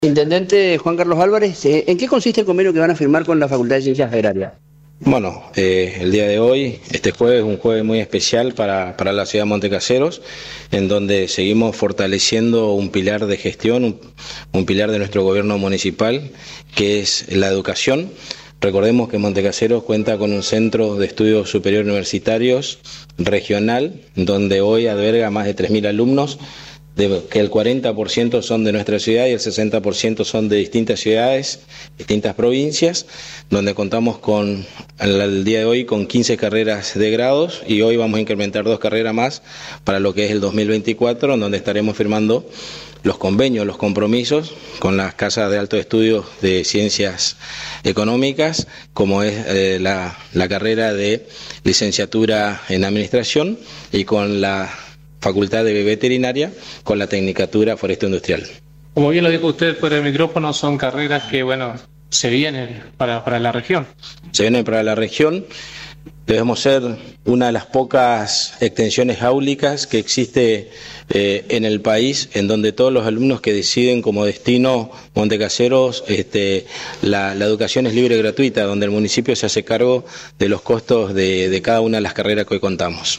Intendente Juan Carlos Álvarez, ¿en qué consiste el convenio que van a firmar con la Facultad de Ciencias Agrarias? Bueno, el día de hoy, este jueves, es un jueves muy especial para la ciudad de Montecaseros, en donde seguimos fortaleciendo un pilar de gestión, un pilar de nuestro gobierno municipal, que es la educación. Recordemos que Montecaseros cuenta con un centro de estudios superiores universitarios regional, donde hoy alberga más de 3.000 alumnos, que el 40% son de nuestra ciudad y el 60% son de distintas ciudades, distintas provincias, donde contamos con, el día de hoy, con 15 carreras de grados, y hoy vamos a incrementar 2 carreras más para lo que es el 2024, en donde estaremos firmando los convenios, los compromisos con las casas de alto estudio de ciencias económicas, como es la carrera de licenciatura en administración, y con la Facultad de Veterinaria, con la Tecnicatura Forestal Industrial. Como bien lo dijo usted fuera del micrófono, son carreras que, se vienen para la región. Se vienen para la región. Debemos ser una de las pocas extensiones áulicas que existe en el país, en donde todos los alumnos que deciden como destino Montecaseros, la educación es libre y gratuita, donde el municipio se hace cargo de los costos de cada una de las carreras que hoy contamos.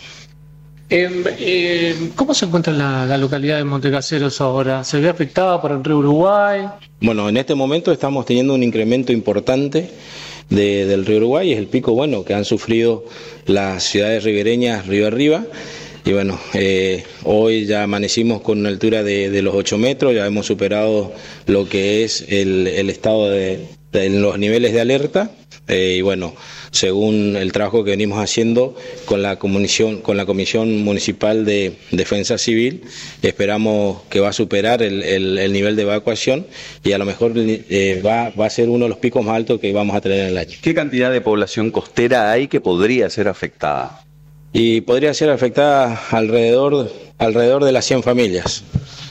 ¿Cómo se encuentra la localidad de Montecaseros ahora? ¿Se ve afectada por el río Uruguay? Bueno, en este momento estamos teniendo un incremento importante del río Uruguay, es el pico que han sufrido las ciudades ribereñas río arriba. Y hoy ya amanecimos con una altura de los 8 metros, ya hemos superado lo que es el estado de los niveles de alerta. Según el trabajo que venimos haciendo con la Comisión Municipal de Defensa Civil, esperamos que va a superar el nivel de evacuación, y a lo mejor va a ser uno de los picos más altos que vamos a tener en el año. ¿Qué cantidad de población costera hay que podría ser afectada? Y podría ser afectada alrededor de las 100 familias,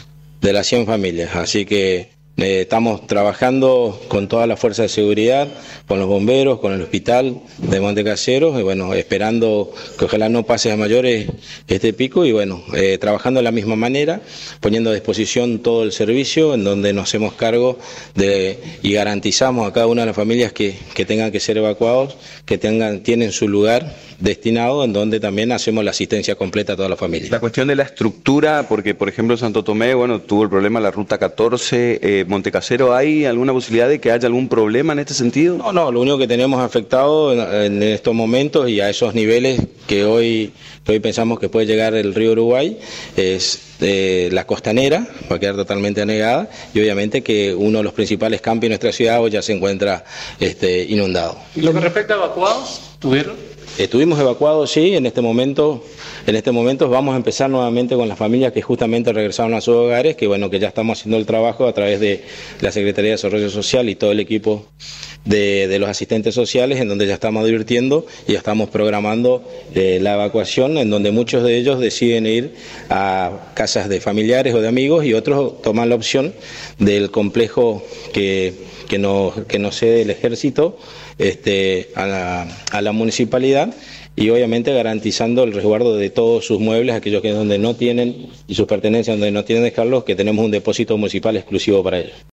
así que estamos trabajando con toda la fuerza de seguridad, con los bomberos, con el hospital de Montecaseros, y esperando que ojalá no pase a mayores este pico, y trabajando de la misma manera, poniendo a disposición todo el servicio, en donde nos hacemos cargo y garantizamos a cada una de las familias que tengan que ser evacuados, que tienen su lugar destinado, en donde también hacemos la asistencia completa a toda la familia. La cuestión de la estructura, porque por ejemplo Santo Tomé, tuvo el problema de la ruta 14, Montecasero, ¿hay alguna posibilidad de que haya algún problema en este sentido? No, lo único que tenemos afectado en estos momentos y a esos niveles que hoy pensamos que puede llegar el río Uruguay es la costanera, va a quedar totalmente anegada, y obviamente que uno de los principales campos de nuestra ciudad hoy ya se encuentra inundado. ¿Y lo que respecta a evacuados, tuvieron? Estuvimos evacuados, sí. En este momento vamos a empezar nuevamente con las familias que justamente regresaron a sus hogares, que ya estamos haciendo el trabajo a través de la Secretaría de Desarrollo Social y todo el equipo de los asistentes sociales, en donde ya estamos advirtiendo y ya estamos programando la evacuación, en donde muchos de ellos deciden ir a casas de familiares o de amigos, y otros toman la opción del complejo que nos cede el ejército a la municipalidad, y obviamente garantizando el resguardo de todos sus muebles, aquellos que donde no tienen, y sus pertenencias donde no tienen dejarlos, que tenemos un depósito municipal exclusivo para ellos.